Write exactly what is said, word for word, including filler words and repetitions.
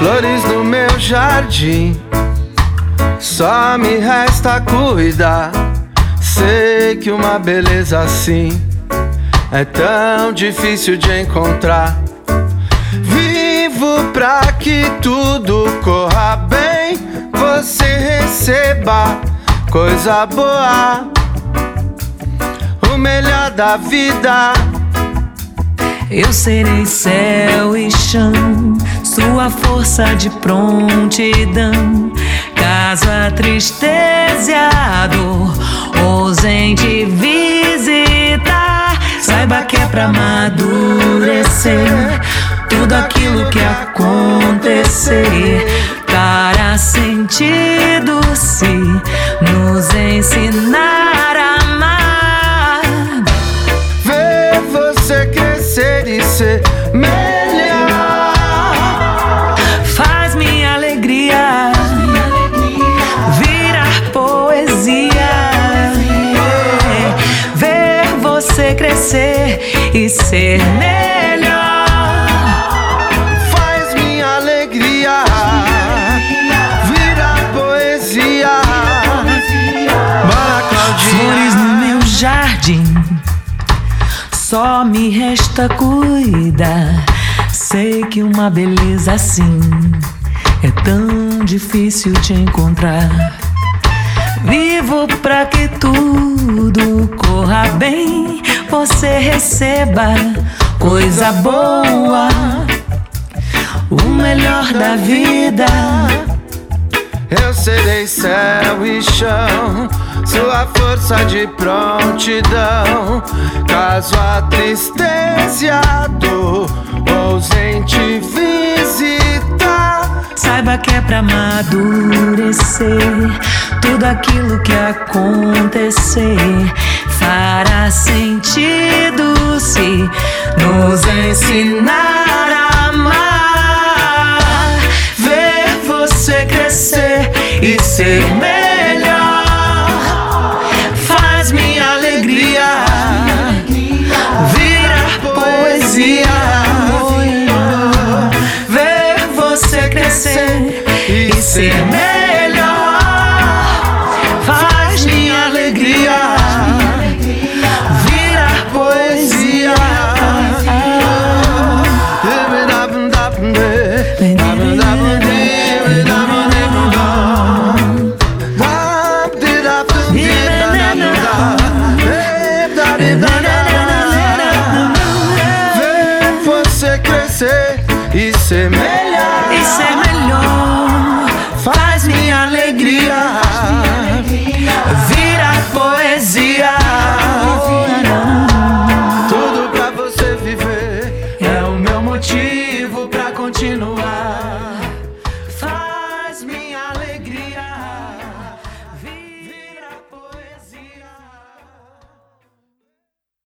Flores no meu jardim, só me resta cuidar. Sei que uma beleza assim é tão difícil de encontrar. Vivo pra que tudo corra bem, você receba coisa boa, o melhor da vida. Eu serei céu e chão, sua força de prontidão. Caso a tristeza e a dor ousem te visitar, saiba que é pra amadurecer tudo aquilo que acontecer, para sentido se nos ensinar a amar. Ver você crescer e ser melhor faz minha alegria virar poesia. Ver você crescer e ser melhor faz minha alegria virar poesia. Bora, Claudinha. Flores no meu jardim, só me resta cuidar. Sei que uma beleza assim é tão difícil de encontrar. Vivo pra que tudo corra bem, você receba coisa boa, o melhor da vida. Eu serei céu e chão, sua força de prontidão. Caso a tristeza e a dor ousem te visitar, saiba que é pra amadurecer tudo aquilo que acontecer, fará sentido se nos ensinar a amar. Ver você crescer e ser melhor faz minha alegria virar poesia. Ver você crescer e ser melhor faz minha alegria virar poesia. Ver você crescer e ser melhor, E ser melhor faz minha alegria virar poesia. tudo pra você viver, É o meu motivo pra continuar.